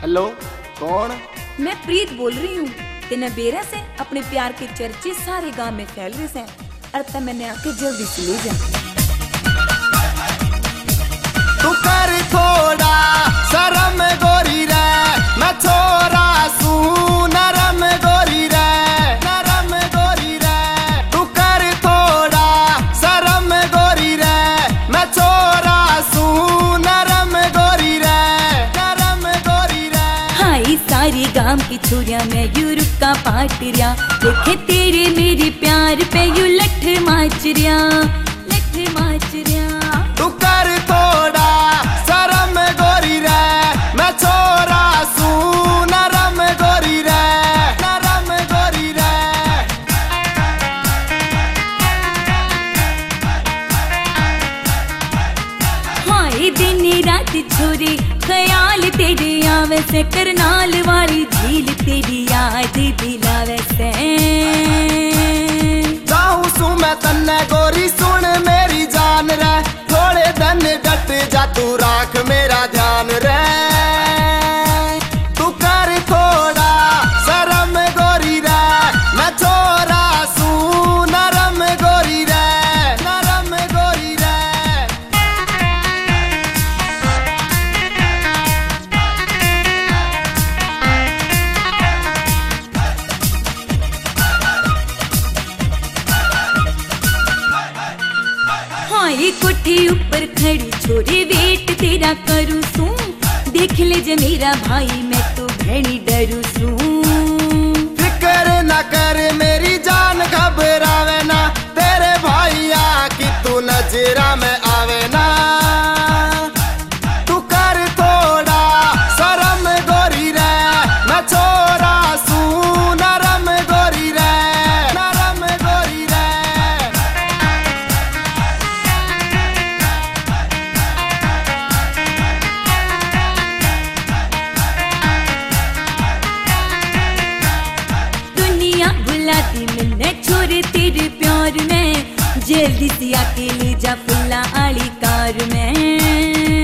Hello, कौन? मैं प्रीत बोल रही हूँ। तेने बेरा से अपने प्यार के चर्चे सारे गांव में फैल रहे हैं। और मैंने आके जल्दी से ले जा। तू कर थोड़ा शर्म गोरी रे, मैं छोरा सू नरम गोरी रे, नरम गोरी रे। तू कर थोड़ा शर्म गोरी रे, मैं छोरा सू नरम गोरी रे, नरम गोरी रे। हाय सारी गांव की छोरिया मैं यूरोप का पाट रिया, देखे तेरे मेरे प्यार पे यू लठ माच रिया, लठ माच रिया। तू कर थोड़ा शर्म गोरी रे, मैं छोरा सू नरम गोरी रे, नरम गोरी रे। हाय दिन रात छोरे ख्याल तेरे आवे से, करनाल वाली झील तेरी याद दिलावे से। जाऊं सू मैं तन्ने गोरी सुन मेरी जान रे, थोड़े दिन डट जा तू राख मेरा ध्यान रे। तू कर थोड़ा शर्म गोरी रे, मैं छोरा सू नरम गोरी रे, नरम गोरी रे। हाय कोठी ऊपर खड़ी छोरी वेट तेरा करूँ सू, देख ले जे मेरा भाई मैं तो भैनी डरू सू। फिक्र न कर मेरी जान घबरावे ना, तेरे भाईया की तू नजरा में आवे ना। तू कर थोड़ा शर्म गोरी रे, मैं छोरा सू नरम गोरी रे, नरम गोरी रे। दुनिया बुलाती मैंने छोरे तेरे प्यार में, जल्दी से आके ले जा फुल्ला आली कार में।